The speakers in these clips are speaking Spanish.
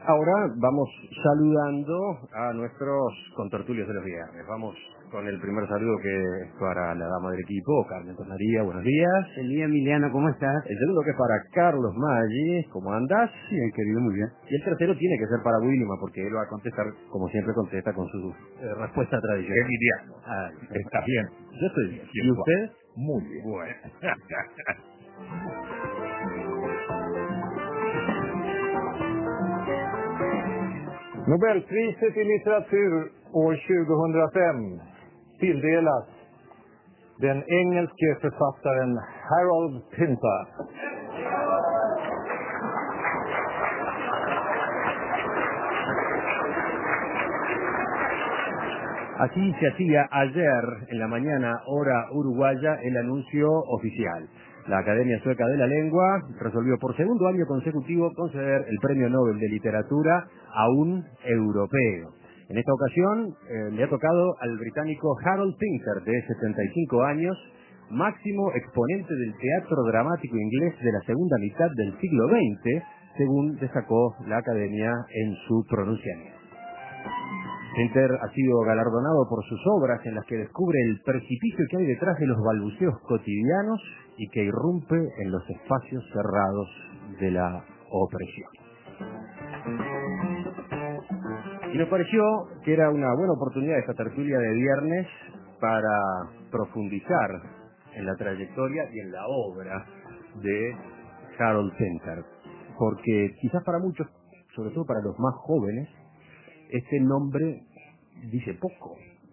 Ahora vamos saludando a nuestros contertulios de los viernes. Vamos con el primer saludo, que es para la dama del equipo, Carmen María, buenos días. El día, Emiliano, ¿cómo estás? El segundo, que es para Carlos Maggi, ¿cómo andas? Bien, querido, muy bien. Y el tercero tiene que ser para William, porque él va a contestar, como siempre contesta, con su respuesta tradicional. Emiliano, ¿estás bien? Yo estoy bien. ¿Y usted? Muy bien. Bueno. Nobelpriset i litteratur år 2005 tilldelas den engelske författaren Harold Pinter. Así se hacía ayer en la mañana, hora uruguaya, el anuncio oficial. La Academia Sueca de la Lengua resolvió por segundo año consecutivo conceder el Premio Nobel de Literatura a un europeo. En esta ocasión le ha tocado al británico Harold Pinter, de 75 años, máximo exponente del teatro dramático inglés de la segunda mitad del siglo XX, según destacó la Academia en su pronunciamiento. Pinter ha sido galardonado por sus obras en las que descubre el precipicio que hay detrás de los balbuceos cotidianos y que irrumpe en los espacios cerrados de la opresión. Y nos pareció que era una buena oportunidad esta tertulia de viernes para profundizar en la trayectoria y en la obra de Harold Pinter, porque quizás para muchos, sobre todo para los más jóvenes, este nombre dice poco,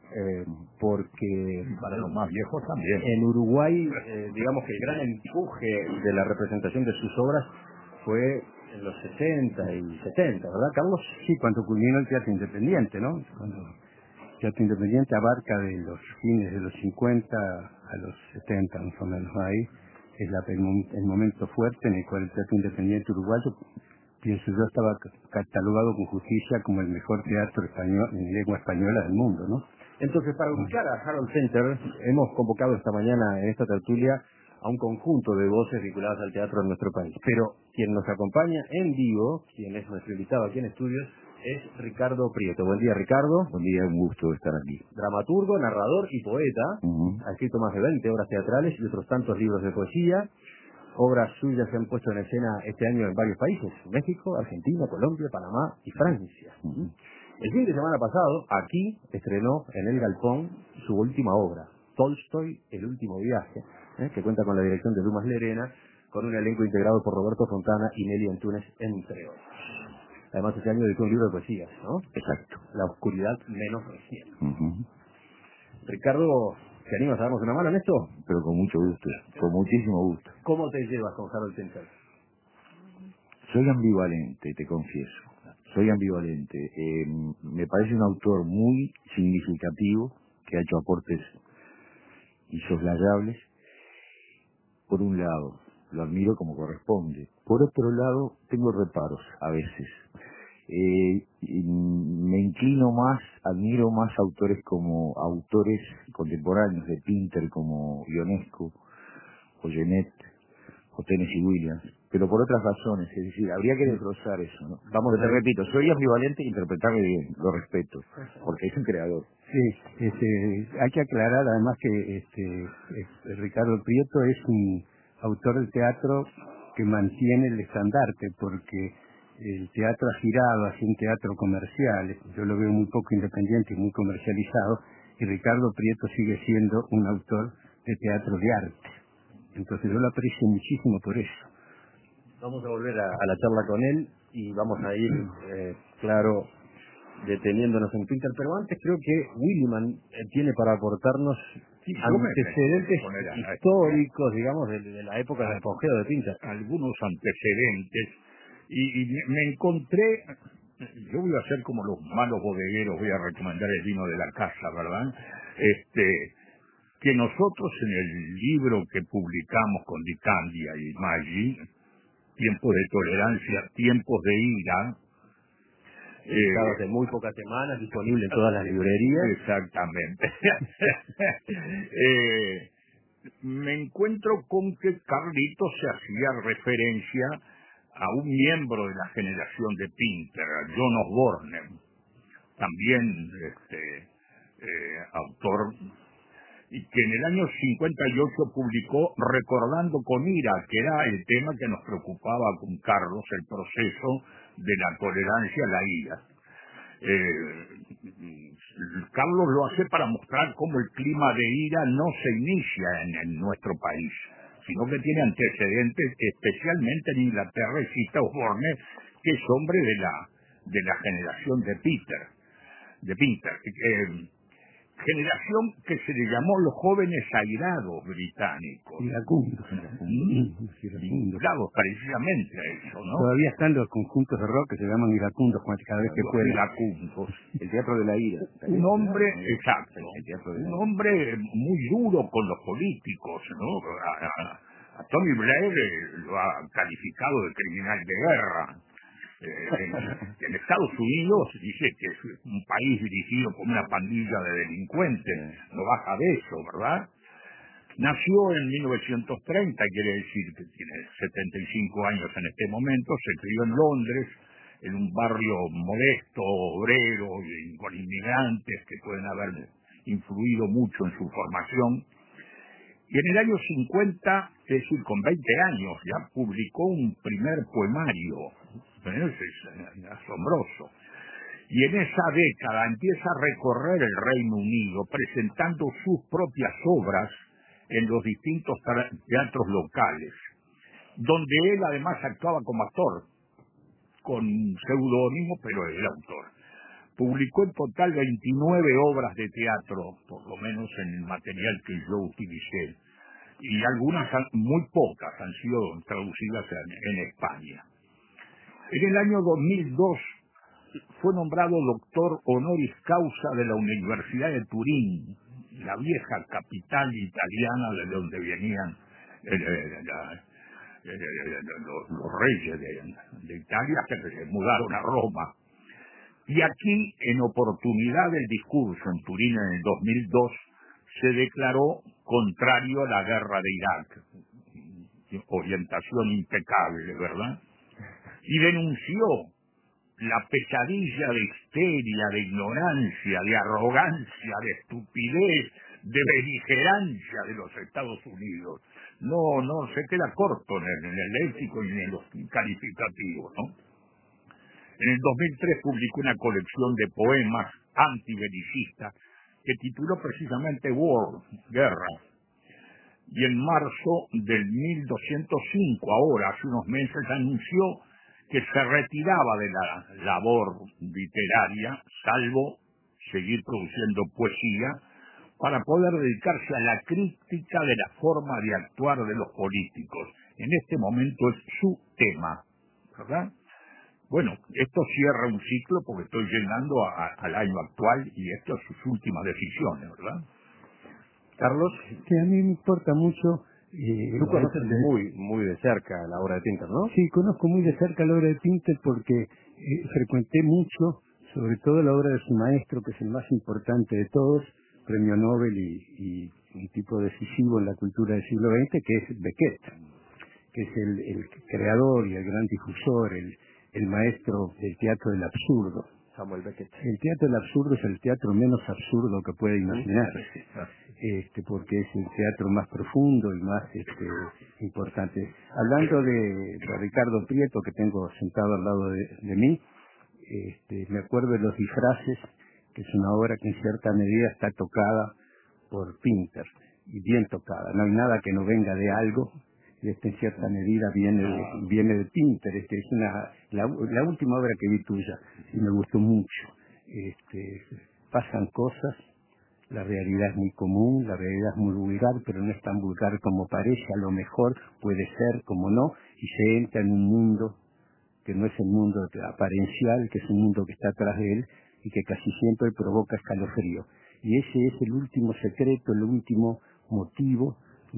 porque para los más viejos también. En Uruguay, digamos que el gran empuje de la representación de sus obras fue en los 60 y 70, ¿verdad, Carlos? Sí, cuando culminó el teatro independiente, ¿no? Cuando el teatro independiente abarca de los fines de los 50 a los 70, más o menos ahí, es el momento fuerte en el cual el teatro independiente uruguayo, pienso yo, estaba catalogado con justicia como el mejor teatro español en lengua española del mundo, ¿no? Entonces, para ubicar a Harold Pinter, hemos convocado esta mañana en esta tertulia a un conjunto de voces vinculadas al teatro en nuestro país. Pero quien nos acompaña en vivo, quien es nuestro invitado aquí en estudios, es Ricardo Prieto. Buen día, Ricardo. Buen día, un gusto estar aquí. Dramaturgo, narrador y poeta. Ha escrito más de 20 obras teatrales y otros tantos libros de poesía. Obras suyas se han puesto en escena este año en varios países: México, Argentina, Colombia, Panamá y Francia. El fin de semana pasado, aquí, estrenó en El Galpón su última obra, Tolstoy, El último viaje, que cuenta con la dirección de Dumas Lerena, con un elenco integrado por Roberto Fontana y Nelly Antunes, entre otros. Además, este año editó un libro de poesías, ¿no? Exacto. La oscuridad menos reciente. Ricardo, ¿te animas a darnos una mano en esto? Pero con mucho gusto, con muchísimo gusto. ¿Cómo te llevas con Harold Pinter? Soy ambivalente, te confieso. Soy ambivalente. Me parece un autor muy significativo, que ha hecho aportes insoslayables. Por un lado, lo admiro como corresponde. Por otro lado, tengo reparos a veces. Me inclino más, admiro más autores contemporáneos de Pinter, como Ionesco, o Genet, o Tennessee Williams, pero por otras razones, es decir, habría que desglosar eso, ¿no? Vamos, te repito, soy ambivalente, interpretarme bien, lo respeto, porque es un creador. Sí, hay que aclarar además que Ricardo Prieto es un autor del teatro que mantiene el estandarte, porque el teatro ha girado hacia un teatro comercial. Yo lo veo muy poco independiente y muy comercializado, y Ricardo Prieto sigue siendo un autor de teatro de arte. Entonces yo lo aprecio muchísimo por eso. Vamos a volver a la charla con él y vamos a ir, claro, deteniéndonos en Pinter, pero antes creo que Williman tiene para aportarnos antecedentes históricos, digamos, de la época del apogeo de Pinter. Algunos antecedentes, y me encontré, yo voy a hacer como los malos bodegueros, voy a recomendar el vino de la casa, ¿verdad? Que nosotros en el libro que publicamos con Di Candia y Maggi, Tiempos de tolerancia, tiempos de ira, hace muy pocas semanas, disponible en todas las librerías. Exactamente. Me encuentro con que Carlitos se hacía referencia a un miembro de la generación de Pinter, a John Osborne, también autor, y que en el año 58 publicó Recordando con ira, que era el tema que nos preocupaba con Carlos, el proceso de la tolerancia a la ira. Carlos lo hace para mostrar cómo el clima de ira no se inicia en nuestro país, sino que tiene antecedentes, especialmente en Inglaterra, y cita Osborne, que es hombre de la generación de Pinter, generación que se le llamó los jóvenes airados británicos. Iracundos. Vinculados precisamente a eso, ¿no? Todavía están los conjuntos de rock que se llaman iracundos cada vez que Los pueden. iracundos. El teatro de la ira. Un hombre, exacto, El teatro de la un ira. hombre muy duro con los políticos, ¿no? A Tony Blair lo ha calificado de criminal de guerra. En Estados Unidos dice que es un país dirigido por una pandilla de delincuentes, no baja de eso, ¿verdad? Nació en 1930, quiere decir que tiene 75 años en este momento, se crió en Londres, en un barrio modesto, obrero, y con inmigrantes que pueden haber influido mucho en su formación. Y en el año 50, es decir, con 20 años, ya publicó un primer poemario. Eso es asombroso. Y en esa década empieza a recorrer el Reino Unido presentando sus propias obras en los distintos teatros locales, donde él además actuaba como actor, con seudónimo, pero el autor. Publicó en total 29 obras de teatro, por lo menos en el material que yo utilicé, y algunas, muy pocas, han sido traducidas en España. En el año 2002 fue nombrado doctor honoris causa de la Universidad de Turín, la vieja capital italiana de donde venían los reyes de Italia, que se mudaron a Roma. Y aquí, en oportunidad del discurso en Turín en el 2002, se declaró contrario a la guerra de Irak. Orientación impecable, ¿verdad? Y denunció la pesadilla de histeria, de ignorancia, de arrogancia, de estupidez, de beligerancia de los Estados Unidos. No se queda corto en el léxico y en los calificativos, ¿no? En el 2003 publicó una colección de poemas antibelicistas que tituló precisamente War, Guerra. Y en marzo del 1205, ahora, hace unos meses, anunció que se retiraba de la labor literaria, salvo seguir produciendo poesía, para poder dedicarse a la crítica de la forma de actuar de los políticos. En este momento es su tema, ¿verdad? Bueno, esto cierra un ciclo porque estoy llegando al año actual y estas son sus últimas decisiones, ¿verdad? Carlos, Que a mí me importa mucho. tú conoces muy de cerca la obra de Pinter, ¿no? Sí, conozco muy de cerca la obra de Pinter porque frecuenté mucho, sobre todo la obra de su maestro, que es el más importante de todos, premio Nobel y un tipo decisivo en la cultura del siglo XX, que es Beckett, que es el creador y el gran difusor, el maestro del teatro del absurdo. Samuel Beckett. El teatro del absurdo es el teatro menos absurdo que puede imaginarse, porque es el teatro más profundo y más importante. Hablando de Ricardo Prieto, que tengo sentado al lado de mí, me acuerdo de Los disfraces, que es una obra que en cierta medida está tocada por Pinter, y bien tocada. No hay nada que no venga de algo, y en cierta medida viene de Pinter. Es la última obra que vi tuya, y me gustó mucho. Pasan cosas, la realidad es muy común, la realidad es muy vulgar, pero no es tan vulgar como parece, a lo mejor puede ser, como no, y se entra en un mundo que no es el mundo aparencial, que es un mundo que está atrás de él, y que casi siempre provoca escalofrío. Y ese es el último secreto, el último motivo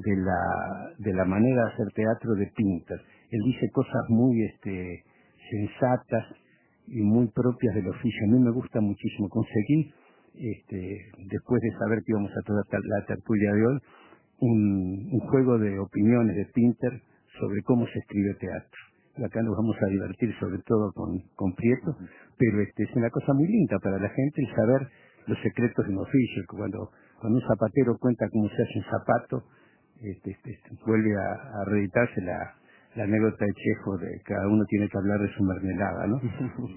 de la manera de hacer teatro de Pinter. Él dice cosas muy sensatas y muy propias del oficio. A mí me gusta muchísimo. Conseguí, después de saber que íbamos a toda la tertulia de hoy, un juego de opiniones de Pinter sobre cómo se escribe teatro. acá nos vamos a divertir sobre todo con Prieto, pero es una cosa muy linda para la gente el saber los secretos de un oficio. Cuando un zapatero cuenta cómo se hace un zapato, vuelve a reeditarse la anécdota de Chejo de cada uno tiene que hablar de su mermelada, ¿no?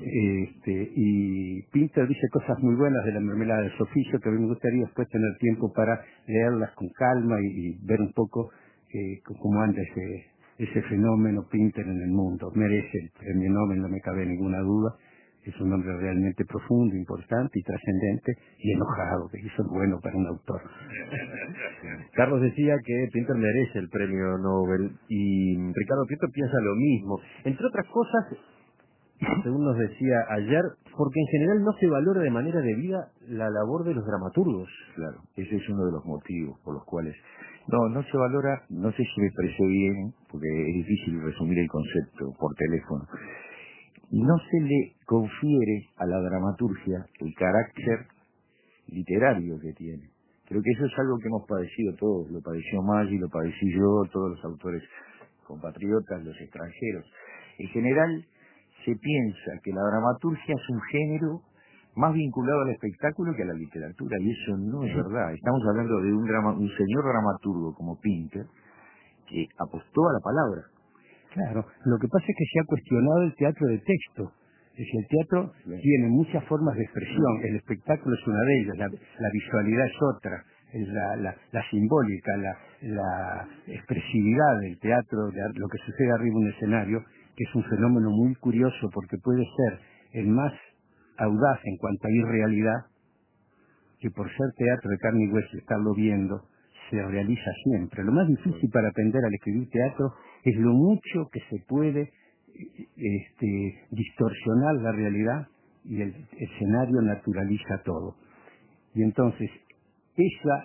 Y Pinter dice cosas muy buenas de la mermelada de su oficio, que a mí me gustaría después tener tiempo para leerlas con calma y ver un poco cómo anda ese fenómeno Pinter en el mundo. Merece el premio Nobel, no me cabe ninguna duda. Es un hombre realmente profundo, importante y trascendente y enojado, que eso es bueno para un autor. Carlos decía que Pinter merece el premio Nobel y Ricardo Prieto piensa lo mismo. Entre otras cosas, según nos decía ayer, porque en general no se valora de manera debida la labor de los dramaturgos. Claro, ese es uno de los motivos por los cuales no se valora. No sé si me expresé bien, porque es difícil resumir el concepto por teléfono. No se le confiere a la dramaturgia el carácter literario que tiene. Creo que eso es algo que hemos padecido todos. Lo padeció Maggi, lo padecí yo, todos los autores compatriotas, los extranjeros. En general se piensa que la dramaturgia es un género más vinculado al espectáculo que a la literatura, y eso no es verdad. Estamos hablando de un señor dramaturgo como Pinter, que apostó a la palabra. Claro, lo que pasa es que se ha cuestionado el teatro de texto. Es decir, el teatro tiene muchas formas de expresión, el espectáculo es una de ellas, la visualidad es otra, es la simbólica, la expresividad del teatro, lo que sucede arriba en un escenario, que es un fenómeno muy curioso porque puede ser el más audaz en cuanto a irrealidad, que por ser teatro de carne y hueso, estarlo viendo, se realiza siempre. Lo más difícil para aprender al escribir teatro es lo mucho que se puede distorsionar la realidad, y el escenario naturaliza todo. Y entonces esa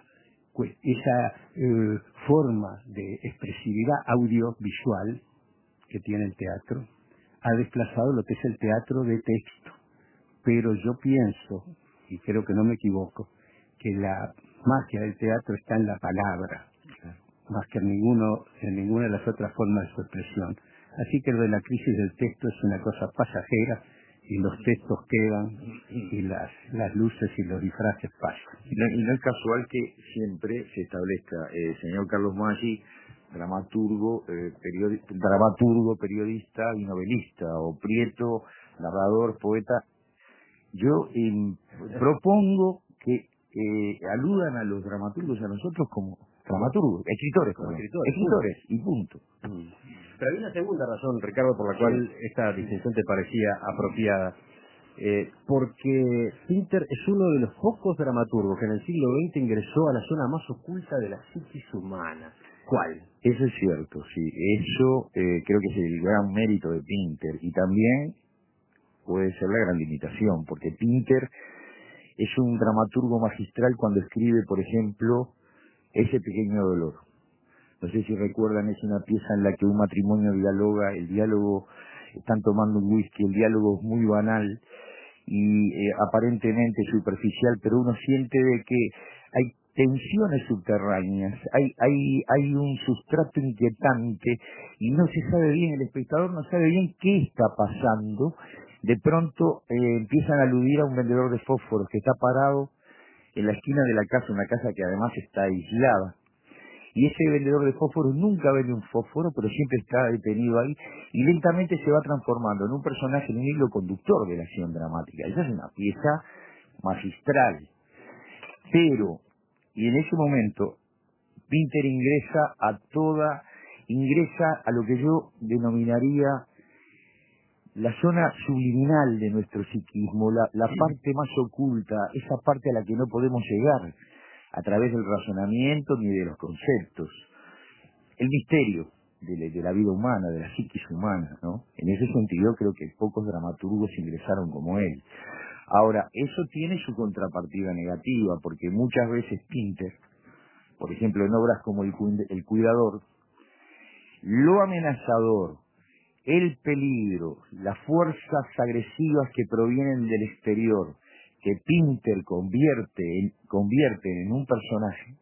forma de expresividad audiovisual que tiene el teatro ha desplazado lo que es el teatro de texto. Pero yo pienso, y creo que no me equivoco, que la magia del teatro está en la palabra, más que en ninguna de las otras formas de su expresión. Así que lo de la crisis del texto es una cosa pasajera, y los textos quedan, y las luces y los disfraces pasan. Y no es casual que siempre se establezca señor Carlos Maggi, dramaturgo, periodista y novelista, o Prieto, narrador, poeta. Yo propongo que aludan a los dramaturgos, a nosotros como dramaturgos, escritores, y punto. Pero hay una segunda razón, Ricardo, por la cual esta distinción te parecía apropiada. Porque Pinter es uno de los pocos dramaturgos que en el siglo XX ingresó a la zona más oculta de la psiquis humana. ¿Cuál? Eso es cierto, sí. Eso creo que es el gran mérito de Pinter, y también puede ser la gran limitación, porque Pinter es un dramaturgo magistral cuando escribe, por ejemplo, Ese pequeño dolor. No sé si recuerdan, es una pieza en la que un matrimonio dialoga, el diálogo, están tomando un whisky, el diálogo es muy banal y aparentemente superficial, pero uno siente de que hay tensiones subterráneas, hay un sustrato inquietante y no se sabe bien, el espectador no sabe bien qué está pasando. De pronto empiezan a aludir a un vendedor de fósforos que está parado en la esquina de la casa, una casa que además está aislada. Y ese vendedor de fósforos nunca vende un fósforo, pero siempre está detenido ahí, y lentamente se va transformando en un personaje, en un hilo conductor de la acción dramática. Esa es una pieza magistral. Pero, y en ese momento, Pinter ingresa a lo que yo denominaría la zona subliminal de nuestro psiquismo, la parte más oculta, esa parte a la que no podemos llegar a través del razonamiento ni de los conceptos. El misterio de la vida humana, de la psiquis humana, ¿no? En ese sentido creo que pocos dramaturgos ingresaron como él. Ahora, eso tiene su contrapartida negativa, porque muchas veces Pinter, por ejemplo en obras como El Cuidador, lo amenazador, el peligro, las fuerzas agresivas que provienen del exterior, que Pinter convierte en un personaje,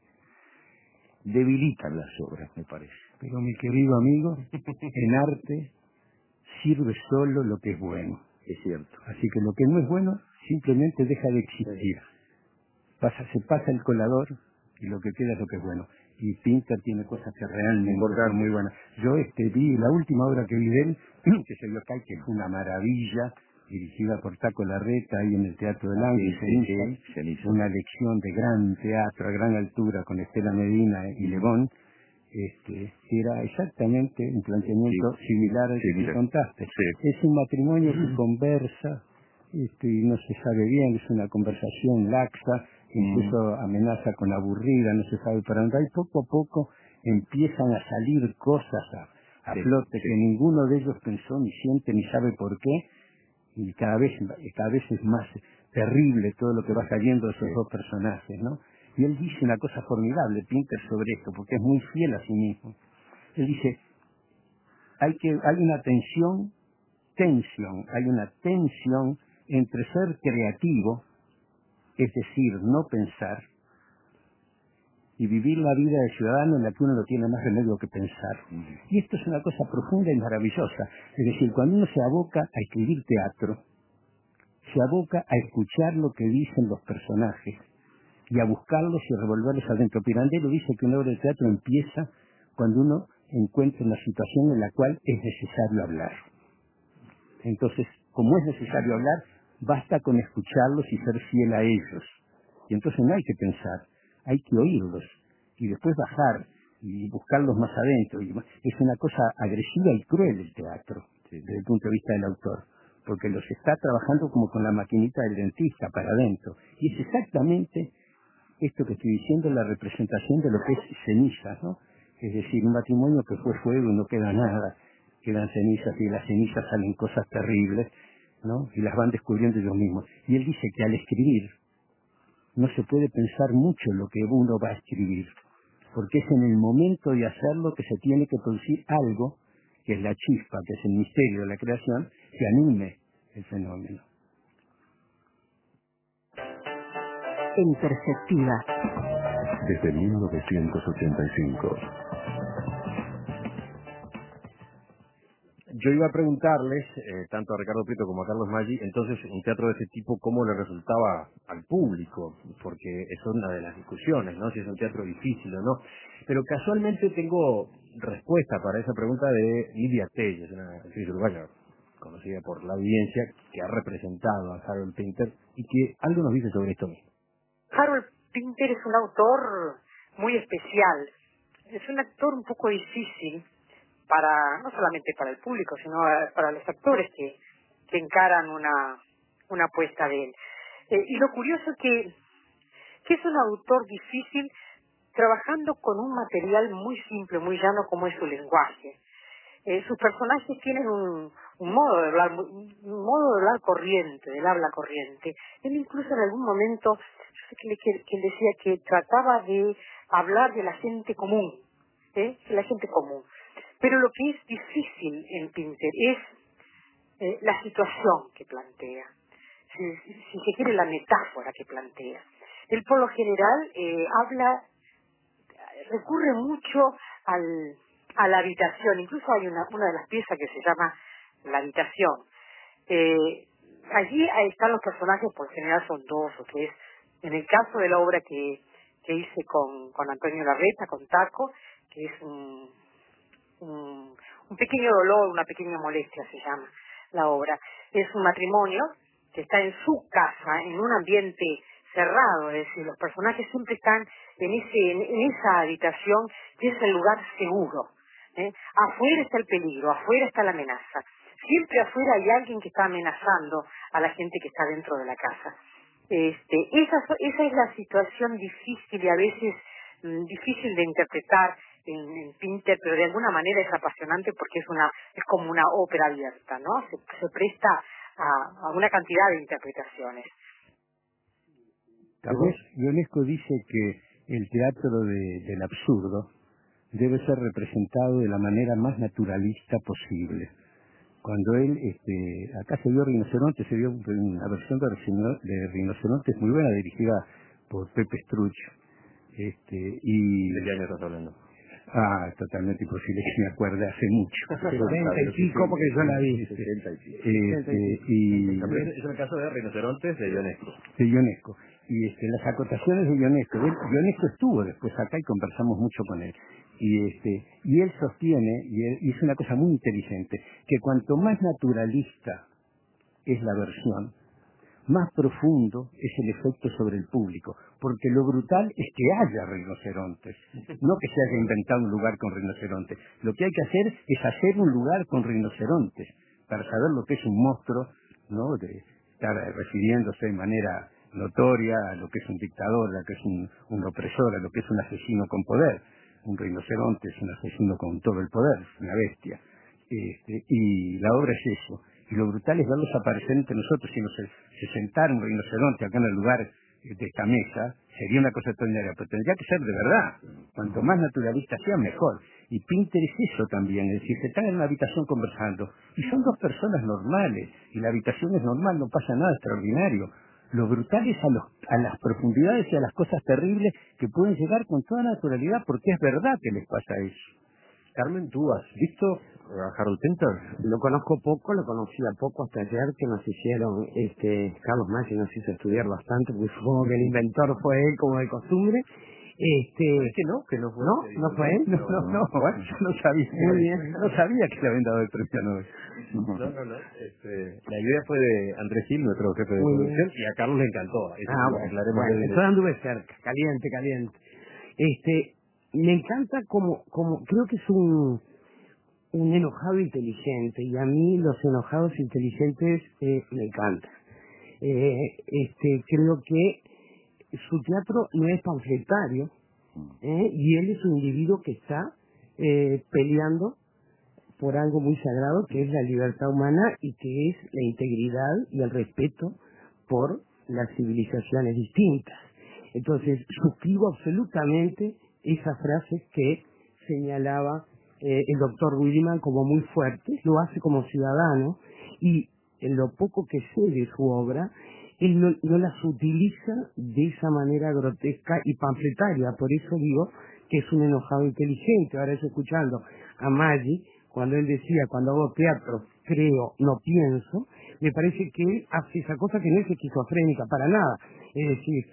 debilitan las obras, me parece. Pero mi querido amigo, en arte sirve solo lo que es bueno. Es cierto. Así que lo que no es bueno simplemente deja de existir. Se pasa el colador y lo que queda es lo que es bueno. Y Pinter tiene cosas que realmente son muy buenas. Yo vi la última obra que vi de él, que se vio acá, que fue una maravilla, dirigida por Taco Larreta, ahí en el Teatro del Ángel, Ceniza. Una lección de gran teatro, a gran altura, con Estela Medina y Lebón. Era exactamente un planteamiento similar al que tú contaste. Sí. Es un matrimonio que conversa, y no se sabe bien, es una conversación laxa, incluso amenaza con aburrida, no se sabe para dónde. Y poco a poco empiezan a salir cosas a flote que ninguno de ellos pensó, ni siente, ni sabe por qué, y cada vez es más terrible todo lo que va saliendo de esos dos personajes, ¿no? Y él dice una cosa formidable, Pinter, sobre esto, porque es muy fiel a sí mismo. Él dice, hay una tensión entre ser creativo, es decir, no pensar, y vivir la vida de ciudadano en la que uno no tiene más remedio que pensar. Y esto es una cosa profunda y maravillosa. Es decir, cuando uno se aboca a escribir teatro, se aboca a escuchar lo que dicen los personajes y a buscarlos y revolverlos adentro. Pirandello dice que una obra de teatro empieza cuando uno encuentra una situación en la cual es necesario hablar. Entonces, como es necesario hablar, basta con escucharlos y ser fiel a ellos. Y entonces no hay que pensar, hay que oírlos y después bajar y buscarlos más adentro. Es una cosa agresiva y cruel el teatro, desde el punto de vista del autor, porque los está trabajando como con la maquinita del dentista para adentro. Y es exactamente esto que estoy diciendo, la representación de lo que es cenizas, ¿no? Es decir, un matrimonio que fue fuego y no queda nada, quedan cenizas, y de las cenizas salen cosas terribles, ¿no? Y las van descubriendo ellos mismos. Y él dice que al escribir no se puede pensar mucho en lo que uno va a escribir, porque es en el momento de hacerlo que se tiene que producir algo, que es la chispa, que es el misterio de la creación, que anime el fenómeno. En perspectiva. Desde 1985. Yo iba a preguntarles, tanto a Ricardo Prieto como a Carlos Maggi, entonces un teatro de ese tipo, ¿cómo le resultaba al público? Porque es una de las discusiones, ¿no? Si es un teatro difícil o no. Pero casualmente tengo respuesta para esa pregunta de Lidia Telles, una actriz uruguaya conocida por la audiencia, que ha representado a Harold Pinter y que algo nos dice sobre esto mismo. Harold Pinter es un autor muy especial. Es un actor un poco difícil no solamente para el público, sino para los actores que encaran una apuesta de él. Y lo curioso que es un autor difícil trabajando con un material muy simple, muy llano como es su lenguaje. Sus personajes tienen un modo de hablar, un modo de hablar corriente, del habla corriente. Él incluso en algún momento, yo sé que él decía que trataba de hablar de la gente común, de la gente común. Pero lo que es difícil en Pinter es la situación que plantea, si se quiere la metáfora que plantea. Él por lo general recurre mucho a la habitación. Incluso hay una de las piezas que se llama La habitación. Allí están los personajes, por lo general son 2 o 3. En el caso de la obra que hice con Antonio Larreta, con Taco, que es un pequeño dolor, una pequeña molestia se llama la obra. Es un matrimonio que está en su casa, en un ambiente cerrado, es decir, los personajes siempre están en esa habitación que es el lugar seguro. Afuera está el peligro, afuera está la amenaza. Siempre afuera hay alguien que está amenazando a la gente que está dentro de la casa. Esa es la situación difícil y a veces difícil de interpretar en Pinter, pero de alguna manera es apasionante porque es como una ópera abierta, ¿no? Se presta a una cantidad de interpretaciones. Ionesco dice que el teatro del absurdo debe ser representado de la manera más naturalista posible. Cuando él, acá se vio Rinoceronte, se vio una versión de Rinoceronte muy buena, dirigida por Pepe Struch. ¿De qué año estás hablando? Totalmente imposible que me acuerde, hace mucho. 70 y pico, porque yo la vi. Es el caso de Rinocerontes de Ionesco. De Ionesco. Y las acotaciones de Ionesco. Ionesco estuvo después acá y conversamos mucho con él. Y él sostiene, y es una cosa muy inteligente, que cuanto más naturalista es la versión, más profundo es el efecto sobre el público, porque lo brutal es que haya rinocerontes, no que se haya inventado un lugar con rinocerontes. Lo que hay que hacer es hacer un lugar con rinocerontes, para saber lo que es un monstruo, ¿no? De estar refiriéndose de manera notoria a lo que es un dictador, a lo que es un opresor, a lo que es un asesino con poder. Un rinoceronte es un asesino con todo el poder, es una bestia. Y la obra es eso. Y lo brutal es verlos aparecer entre nosotros. Si se sentara un rinoceronte acá en el lugar de esta mesa, sería una cosa extraordinaria, pero tendría que ser de verdad. Cuanto más naturalista sea, mejor. Y Pinter es eso también, es decir, se están en una habitación conversando, y son dos personas normales, y la habitación es normal, no pasa nada extraordinario. Lo brutal es a las profundidades y a las cosas terribles que pueden llegar con toda naturalidad, porque es verdad que les pasa eso. Carmen, ¿tú has visto a Harold Pinter? Lo conozco poco, lo conocía poco hasta ayer que nos hicieron, Carlos Maggi nos hizo estudiar bastante, porque supongo que el inventor fue él como de costumbre. Es que no fue. ¿No fue él? No, yo no sabía. Muy bien. No sabía que le habían dado el premio Nobel. No. La idea fue de Andrés Gil, nuestro jefe de producción, y a Carlos le encantó. Bueno, entonces anduve cerca, caliente. Me encanta como creo que es un enojado inteligente, y a mí los enojados inteligentes me encantan. Creo que su teatro no es panfletario, y él es un individuo que está peleando por algo muy sagrado, que es la libertad humana, y que es la integridad y el respeto por las civilizaciones distintas. Entonces, suscribo absolutamente esas frases que señalaba el doctor Williman como muy fuertes, lo hace como ciudadano, y en lo poco que sé de su obra, él no las utiliza de esa manera grotesca y panfletaria. Por eso digo que es un enojado inteligente. Ahora estoy escuchando a Maggi, cuando él decía, cuando hago teatro, creo, no pienso, me parece que él hace esa cosa que no es esquizofrénica para nada. Es decir,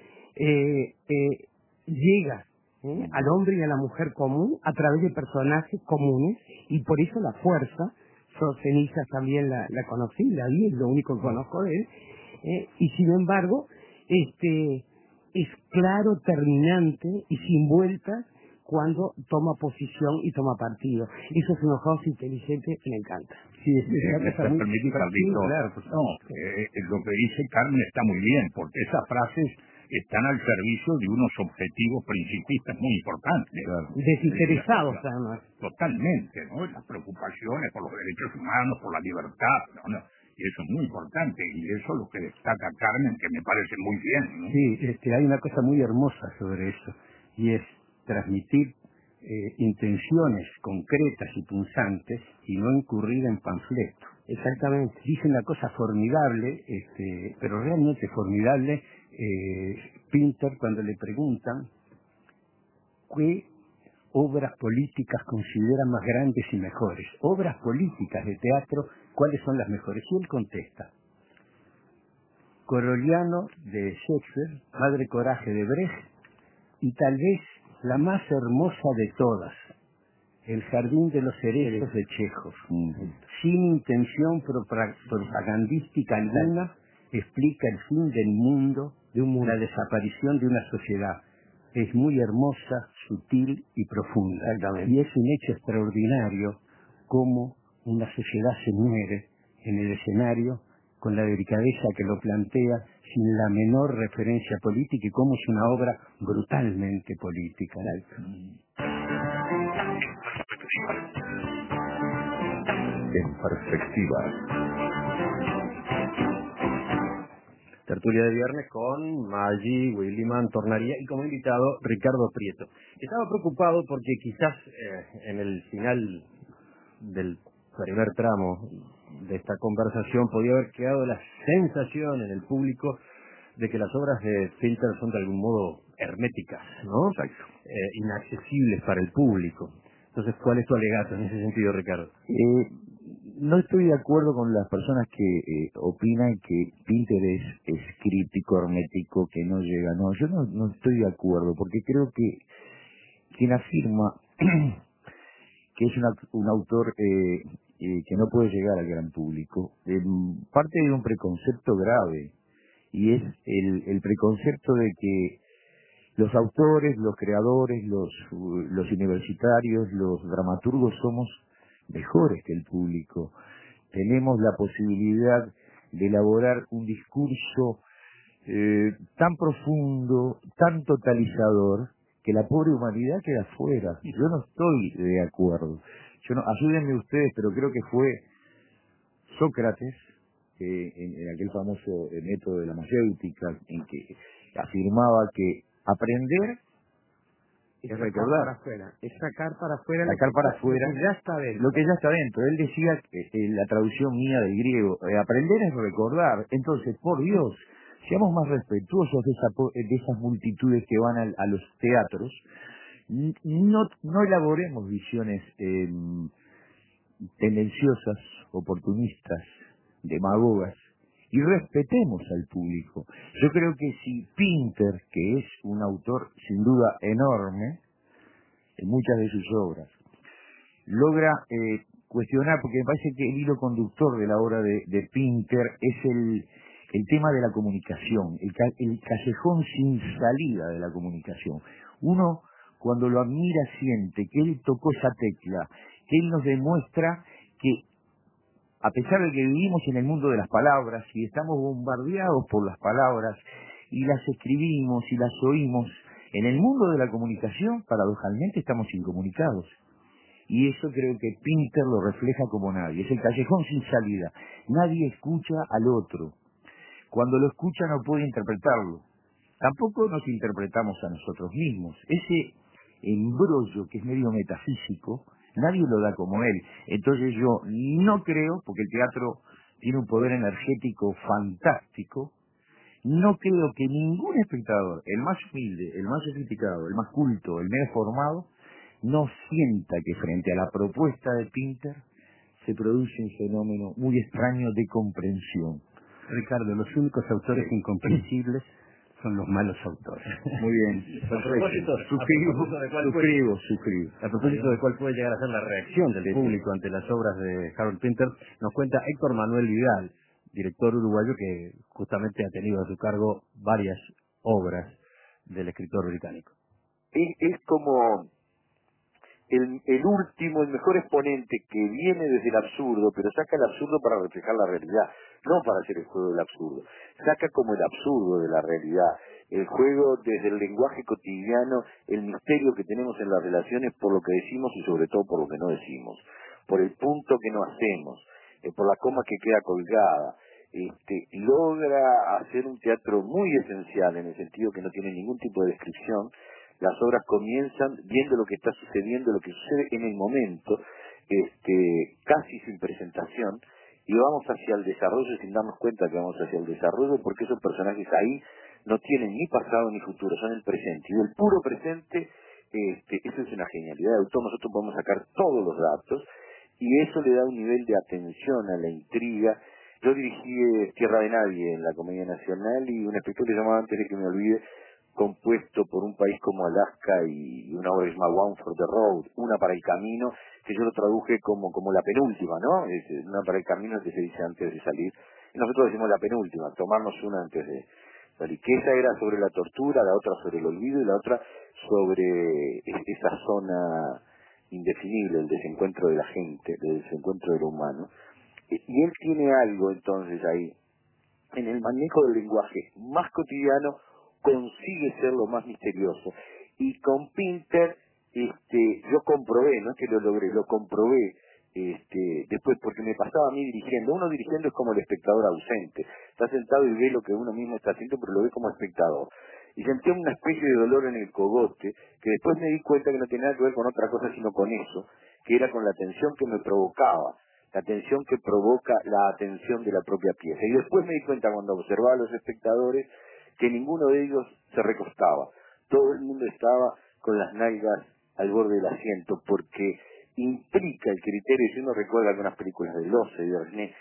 llega al hombre y a la mujer común a través de personajes comunes, y por eso la fuerza. Yo Cenizas también la conocí, la vi, es lo único que conozco de él, y sin embargo es claro, terminante y sin vueltas cuando toma posición y toma partido. Esos enojados inteligentes me encanta. Sí, me permití, Carlito. Claro, pues, lo que dice Carmen está muy bien, porque esas frases están al servicio de unos objetivos principistas muy importantes. Claro. Desinteresados, además. Totalmente, ¿no? Las preocupaciones por los derechos humanos, por la libertad, ¿no? Y eso es muy importante, y eso es lo que destaca Carmen, que me parece muy bien, ¿no? Sí, hay una cosa muy hermosa sobre eso, y es transmitir intenciones concretas y punzantes y no incurrir en panfleto. Exactamente. Dice una cosa formidable, pero realmente formidable, Pinter, cuando le preguntan qué obras políticas consideran más grandes y mejores. Obras políticas de teatro, ¿cuáles son las mejores? Y él contesta: Coroliano de Shakespeare, Madre Coraje de Brecht, y tal vez la más hermosa de todas, El Jardín de los Cerezos de Chekhov. Sin intención propagandística alguna, explica el fin del mundo, la desaparición de una sociedad. Es muy hermosa, sutil y profunda. Y es un hecho extraordinario cómo una sociedad se muere en el escenario con la delicadeza que lo plantea, sin la menor referencia política, y cómo es una obra brutalmente política. En perspectiva. Tertulia de viernes con Maggi, Williman, Tornaría y como invitado Ricardo Prieto. Estaba preocupado porque quizás en el final del primer tramo de esta conversación podía haber quedado la sensación en el público de que las obras de Pinter son de algún modo herméticas, ¿no? Inaccesibles para el público. Entonces, ¿cuál es tu alegato en ese sentido, Ricardo? No estoy de acuerdo con las personas que opinan que Pinter es crítico, hermético, que no llega. No, yo no estoy de acuerdo, porque creo que quien afirma que es un autor que no puede llegar al gran público, parte de un preconcepto grave, y es el preconcepto de que los autores, los creadores, los universitarios, los dramaturgos somos mejores que el público. Tenemos la posibilidad de elaborar un discurso tan profundo, tan totalizador, que la pobre humanidad queda fuera. Yo no estoy de acuerdo. Ayúdenme ustedes, pero creo que fue Sócrates, en aquel famoso método de la mayéutica, en que afirmaba que aprender es recordar. Es sacar para afuera Lo que ya está dentro. Lo que ya está dentro. Él decía, la traducción mía del griego, aprender es recordar. Entonces, por Dios, seamos más respetuosos de esas multitudes que van a los teatros. No elaboremos visiones tendenciosas, oportunistas, demagogas, y respetemos al público. Yo creo que si Pinter, que es un autor sin duda enorme en muchas de sus obras, logra cuestionar, porque me parece que el hilo conductor de la obra de Pinter es el tema de la comunicación, el callejón sin salida de la comunicación. Uno, cuando lo admira, siente que él tocó esa tecla, que él nos demuestra que a pesar de que vivimos en el mundo de las palabras y estamos bombardeados por las palabras y las escribimos y las oímos, en el mundo de la comunicación, paradojalmente, estamos incomunicados. Y eso creo que Pinter lo refleja como nadie. Es el callejón sin salida. Nadie escucha al otro. Cuando lo escucha no puede interpretarlo. Tampoco nos interpretamos a nosotros mismos. Ese embrollo que es medio metafísico, nadie lo da como él. Entonces yo no creo, porque el teatro tiene un poder energético fantástico, no creo que ningún espectador, el más humilde, el más sofisticado, el más culto, el menos formado, no sienta que frente a la propuesta de Pinter se produce un fenómeno muy extraño de comprensión. Ricardo, los únicos autores incomprensibles son los malos autores. Muy bien. Suscribo. A propósito de cuál puede llegar a ser la reacción del público ante las obras de Harold Pinter, nos cuenta Héctor Manuel Vidal, director uruguayo que justamente ha tenido a su cargo varias obras del escritor británico. Es como el último, el mejor exponente que viene desde el absurdo, pero saca el absurdo para reflejar la realidad, no para hacer el juego del absurdo. Saca como el absurdo de la realidad, el juego desde el lenguaje cotidiano, el misterio que tenemos en las relaciones por lo que decimos y sobre todo por lo que no decimos, por el punto que no hacemos, por la coma que queda colgada. Logra hacer un teatro muy esencial en el sentido que no tiene ningún tipo de descripción. Las obras comienzan viendo lo que está sucediendo, lo que sucede en el momento, casi sin presentación, y vamos hacia el desarrollo sin darnos cuenta que vamos hacia el desarrollo, porque esos personajes ahí no tienen ni pasado ni futuro, son el presente. Y del puro presente, eso es una genialidad de autor, nosotros podemos sacar todos los datos, y eso le da un nivel de atención a la intriga. Yo dirigí Tierra de Nadie en la Comedia Nacional, y un espectáculo llamado Antes de que me olvide, compuesto por un país como Alaska y una obra que se llama One for the Road, una para el camino, que yo lo traduje como la penúltima, ¿no? Es una para el camino que se dice antes de salir. Y nosotros decimos la penúltima, tomarnos una antes de salir. Que esa era sobre la tortura, la otra sobre el olvido y la otra sobre esa zona indefinible, el desencuentro de la gente, el desencuentro de lo humano. Y él tiene algo entonces ahí, en el manejo del lenguaje más cotidiano, consigue ser lo más misterioso. Y con Pinter, yo comprobé, no es que lo logré, lo comprobé después, porque me pasaba a mí dirigiendo. Uno dirigiendo es como el espectador ausente, está sentado y ve lo que uno mismo está haciendo, pero lo ve como espectador. Y sentí una especie de dolor en el cogote, que después me di cuenta que no tenía nada que ver con otra cosa, sino con eso, que era con la tensión que me provocaba, la tensión que provoca la atención de la propia pieza. Y después me di cuenta, cuando observaba a los espectadores, que ninguno de ellos se recostaba. Todo el mundo estaba con las nalgas al borde del asiento, porque implica el criterio, si uno recuerda algunas películas de Loce, de René,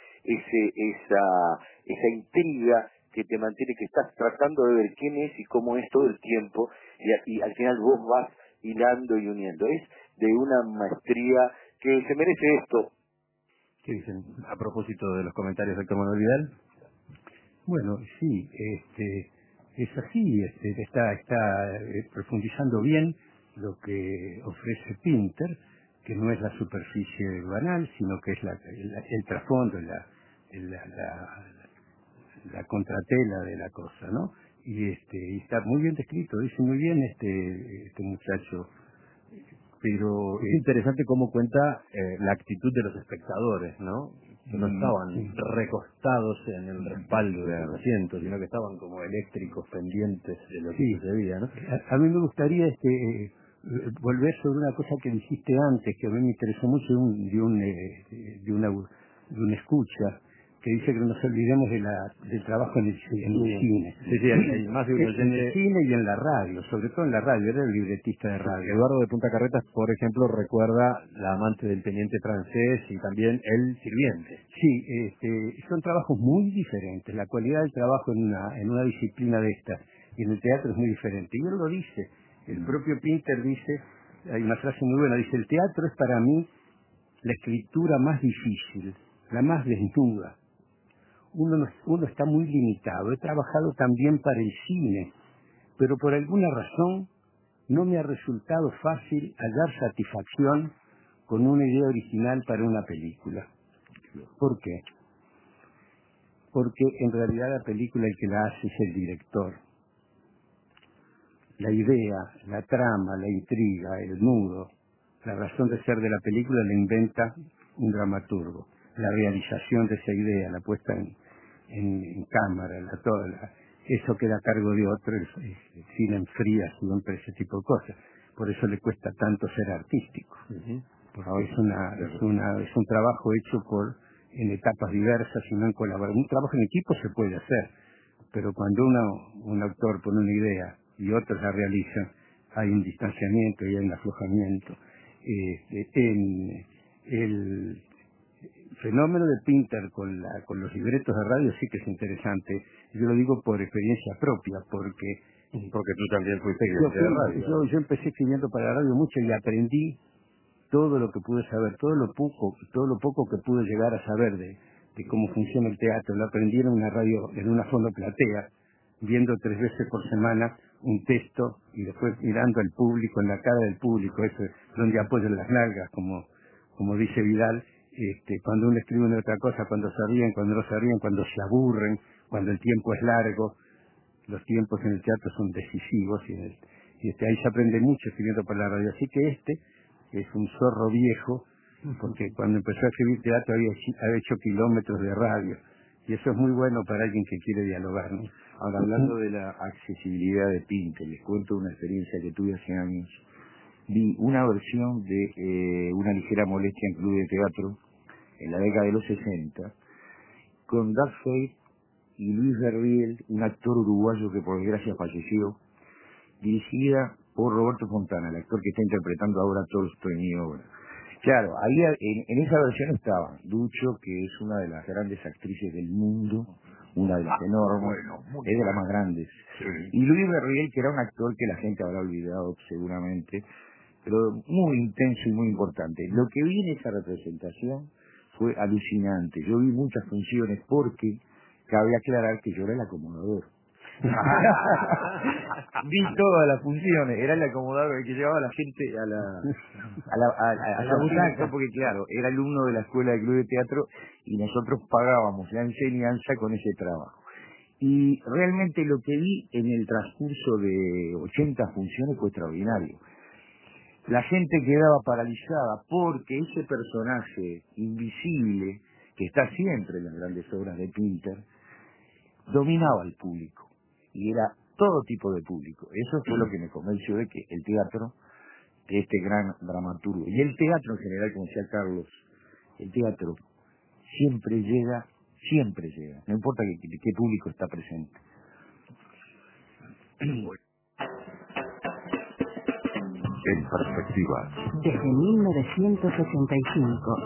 esa intriga que te mantiene, que estás tratando de ver quién es y cómo es todo el tiempo, y al final vos vas hilando y uniendo. Es de una maestría que se merece esto. ¿Qué dicen a propósito de los comentarios de Héctor Manuel Vidal? Bueno, sí, es así, está profundizando bien lo que ofrece Pinter, que no es la superficie banal, sino que es el trasfondo, la contratela de la cosa, ¿no? Y está muy bien descrito, dice muy bien este muchacho. Pero es interesante cómo cuenta la actitud de los espectadores, ¿no? Que no estaban recostados en el respaldo de los asientos, sino que estaban como eléctricos pendientes de lo que sucedía, ¿no? A mí me gustaría volver sobre una cosa que dijiste antes, que a mí me interesó mucho de una escucha, que dice que no nos olvidemos del trabajo en el cine. Sí, hay más de un oyente. En el cine y en la radio, sobre todo en la radio, era el libretista de radio. Eduardo de Punta Carretas, por ejemplo, recuerda la amante del teniente francés y también el sirviente. Sí, son trabajos muy diferentes. La cualidad del trabajo en una disciplina de estas y en el teatro es muy diferente. Y él lo dice, el propio Pinter dice, hay una frase muy buena, dice: el teatro es para mí la escritura más difícil, la más desnuda. Uno está muy limitado. He trabajado también para el cine, pero por alguna razón no me ha resultado fácil hallar satisfacción con una idea original para una película. ¿Por qué? Porque en realidad la película el que la hace es el director. La idea, la trama, la intriga, el nudo, la razón de ser de la película la inventa un dramaturgo. La realización de esa idea, la puesta en cámara, eso queda a cargo de otro. El cine enfría siempre ese tipo de cosas. Por eso le cuesta tanto ser artístico. Porque es un trabajo hecho en etapas diversas y no en colaboración. Un trabajo en equipo se puede hacer, pero cuando un autor pone una idea y otros la realizan, hay un distanciamiento y hay un aflojamiento. El fenómeno de Pinter con los libretos de radio sí que es interesante. Yo lo digo por experiencia propia, porque tú también fuiste escribiente de radio. Yo empecé escribiendo para la radio mucho y aprendí todo lo que pude saber, todo lo poco que pude llegar a saber de cómo funciona el teatro. Lo aprendí en una radio, en una fonoplatea, viendo 3 veces por semana un texto y después mirando al público, en la cara del público, eso es donde apoyan las nalgas, como dice Vidal. Cuando uno escribe una otra cosa, cuando se ríen, cuando no se ríen, cuando se aburren, cuando el tiempo es largo. Los tiempos en el teatro son decisivos y ahí se aprende mucho escribiendo para la radio. Así que es un zorro viejo, porque cuando empezó a escribir teatro había hecho kilómetros de radio, y eso es muy bueno para alguien que quiere dialogar, ¿no? Ahora, hablando de la accesibilidad de Pinter, les cuento una experiencia que tuve hace años. Vi una versión de Una ligera molestia en Club de Teatro en la década de los 60 con Doug Faith y Luis Berriel, un actor uruguayo que por desgracia falleció, dirigida por Roberto Fontana, el actor que está interpretando ahora Tolstoy en mi obra. Claro, ahí en esa versión estaba Ducho, que es una de las grandes actrices del mundo, una de las enormes, es de las más grandes. Sí. Y Luis Berriel, que era un actor que la gente habrá olvidado seguramente, pero muy intenso y muy importante. Lo que vi en esa representación fue alucinante. Yo vi muchas funciones porque cabe aclarar que yo era el acomodador. Vi todas las funciones, era el acomodador el que llevaba a la gente a la butaca, porque claro, era alumno de la escuela de Club de Teatro y nosotros pagábamos la enseñanza con ese trabajo. Y realmente lo que vi en el transcurso de 80 funciones fue extraordinario. La gente quedaba paralizada porque ese personaje invisible, que está siempre en las grandes obras de Pinter, dominaba al público. Y era todo tipo de público. Eso fue lo que me convenció de que el teatro, de este gran dramaturgo, y el teatro en general, como decía Carlos, el teatro siempre llega, no importa qué público está presente. En perspectiva. Desde 1985.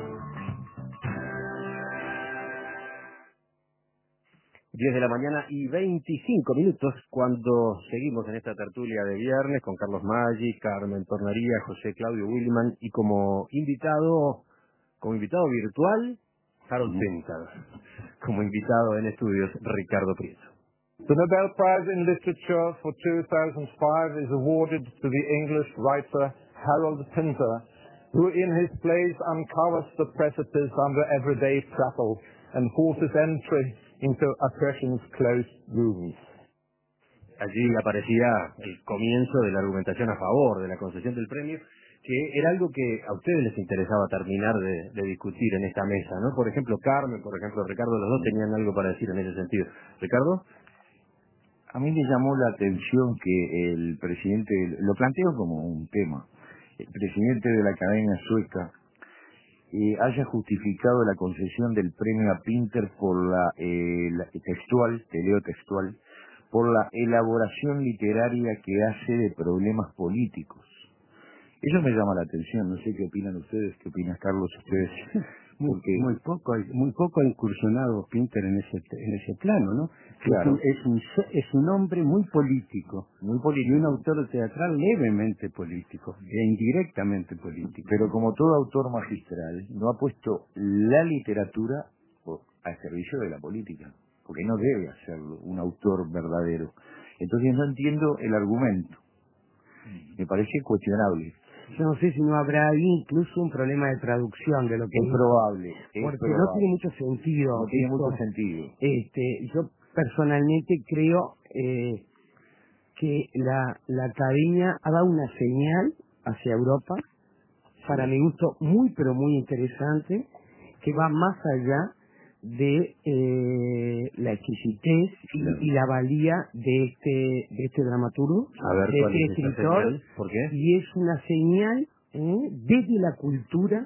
10 de la mañana y 25 minutos cuando seguimos en esta tertulia de viernes con Carlos Maggi, Carmen Tornaría, José Claudio Wilman y como invitado virtual, Harold Pinter. Como invitado en estudios, Ricardo Prieto. The Nobel Prize in Literature for 2005 is awarded to the English writer Harold Pinter, who in his plays uncovers the precipice under everyday prattle and forces entry into oppression's closed rooms. Allí aparecía el comienzo de la argumentación a favor de la concesión del premio, que era algo que a ustedes les interesaba terminar de discutir en esta mesa, ¿no? Por ejemplo, Carmen, por ejemplo, Ricardo, los dos tenían algo para decir en ese sentido. ¿Ricardo? A mí me llamó la atención que el presidente, lo planteo como un tema, el presidente de la Academia Sueca haya justificado la concesión del premio a Pinter por te leo textual, por la elaboración literaria que hace de problemas políticos. Eso me llama la atención, no sé qué opinan ustedes, qué opinas Carlos, ustedes. Muy poco ha incursionado Pinter en ese plano, ¿no? Claro. Es un hombre muy político, y un autor teatral levemente político, e indirectamente político. Pero como todo autor magistral, no ha puesto la literatura al servicio de la política, porque no debe hacerlo un autor verdadero. Entonces no entiendo el argumento. Me parece cuestionable. Yo no sé si no habrá ahí incluso un problema de traducción de lo que es probable, porque no tiene mucho sentido. No tiene mucho sentido. Yo personalmente creo que la Academia ha dado una señal hacia Europa, para mi gusto muy pero muy interesante, que va más allá de la exquisitez y la valía de este dramaturgo, a ver, de este escritor, ¿por qué? y es una señal desde la cultura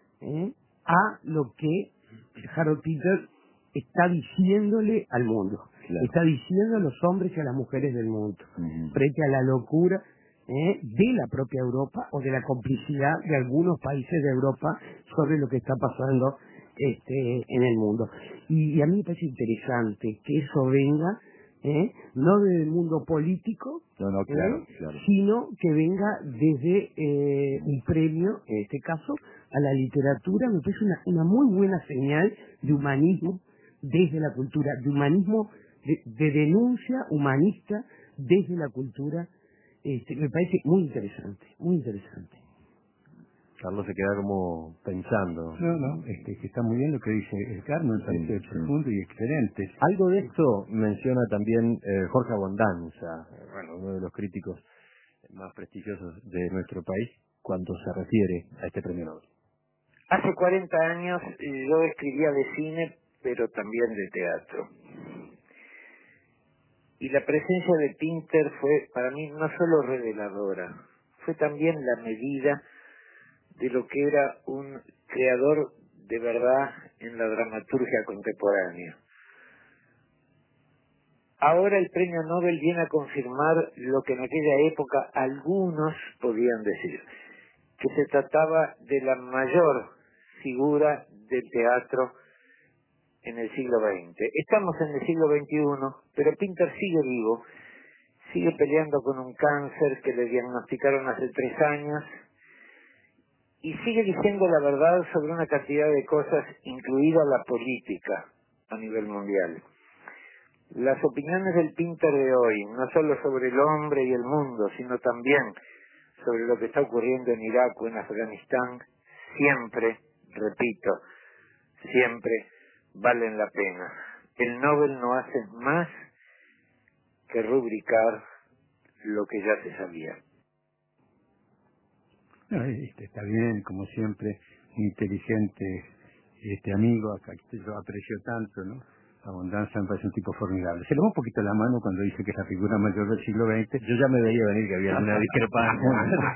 a lo que Harold Pinter está diciéndole al mundo, está diciendo a los hombres y a las mujeres del mundo, frente a la locura de la propia Europa o de la complicidad de algunos países de Europa sobre lo que está pasando en el mundo. Y a mí me parece interesante que eso venga no del mundo político, claro. sino que venga desde un premio, en este caso, a la literatura. Me parece una muy buena señal de humanismo desde la cultura, de humanismo, de denuncia humanista desde la cultura. Me parece muy interesante, muy interesante. Carlos se queda como pensando. No, que está muy bien lo que dice el Carmen, me parece profundo y excelente. Algo de esto menciona también Jorge Abondanza, uno de los críticos más prestigiosos de nuestro país, cuando se refiere a este premio Nobel. Hace 40 años yo escribía de cine, pero también de teatro. Y la presencia de Pinter fue para mí no solo reveladora, fue también la medida de lo que era un creador de verdad en la dramaturgia contemporánea. Ahora el premio Nobel viene a confirmar lo que en aquella época algunos podían decir, que se trataba de la mayor figura del teatro en el siglo XX. Estamos en el siglo XXI, pero Pinter sigue vivo, sigue peleando con un cáncer que le diagnosticaron hace 3 años, y sigue diciendo la verdad sobre una cantidad de cosas, incluida la política a nivel mundial. Las opiniones del Pinter de hoy, no solo sobre el hombre y el mundo, sino también sobre lo que está ocurriendo en Irak o en Afganistán, siempre, repito, siempre valen la pena. El Nobel no hace más que rubricar lo que ya se sabía. No, está bien, como siempre, inteligente amigo, acá que yo aprecio tanto, ¿no? Abondanza me parece un tipo formidable. Se le va un poquito la mano cuando dice que es la figura mayor del siglo XX. Yo ya me veía venir que había una discrepancia.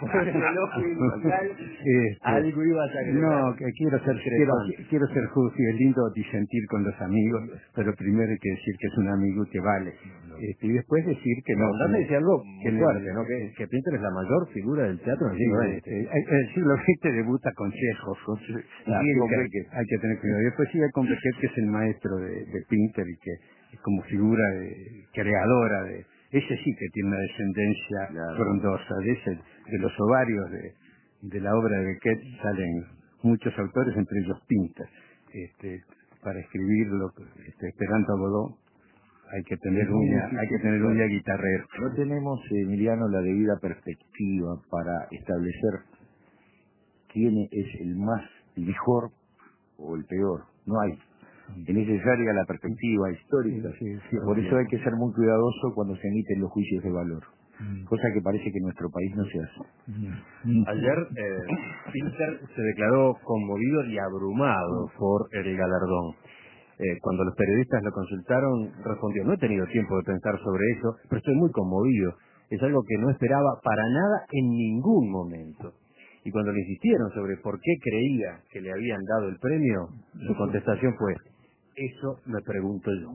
Algo iba a sacar. No, que quiero ser justo y es lindo disentir con los amigos, pero primero hay que decir que es un amigo que vale. Y después decir que no. Abondanza dice algo muy fuerte, ¿no? Que Pinter es la mayor figura del teatro del siglo XX. El siglo XX debuta con Chekhov. Hay que tener cuidado. Y después sigue con Beckett, que es el maestro de Pinter y que es como figura creadora de... Ese sí que tiene una descendencia frondosa. De los ovarios de la obra de Beckett salen muchos autores, entre ellos Pinter. Para escribirlo, Esperanto a Godot, hay que tener uña guitarrero. No tenemos, Emiliano, la debida perspectiva para establecer quién es el mejor o el peor. No hay. Es necesaria la perspectiva histórica. Por eso hay que ser muy cuidadoso cuando se emiten los juicios de valor. Cosa que parece que en nuestro país no se hace. Ayer Pinter se declaró conmovido y abrumado por el galardón. Cuando los periodistas lo consultaron, respondió: no he tenido tiempo de pensar sobre eso, pero estoy muy conmovido. Es algo que no esperaba para nada en ningún momento. Y cuando le insistieron sobre por qué creía que le habían dado el premio, su contestación fue: eso me pregunto yo.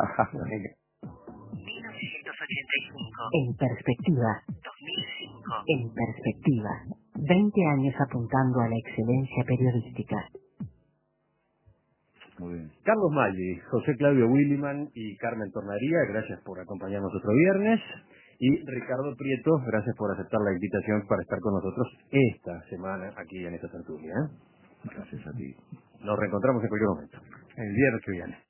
1985. En perspectiva. 2005. En perspectiva. 20 años apuntando a la excelencia periodística. Muy bien. Carlos Maggi, José Claudio Williman y Carmen Tornaría, gracias por acompañarnos otro viernes. Y Ricardo Prieto, gracias por aceptar la invitación para estar con nosotros esta semana aquí en esta tertulia. Gracias a ti. Nos reencontramos en cualquier momento. El viernes que viene.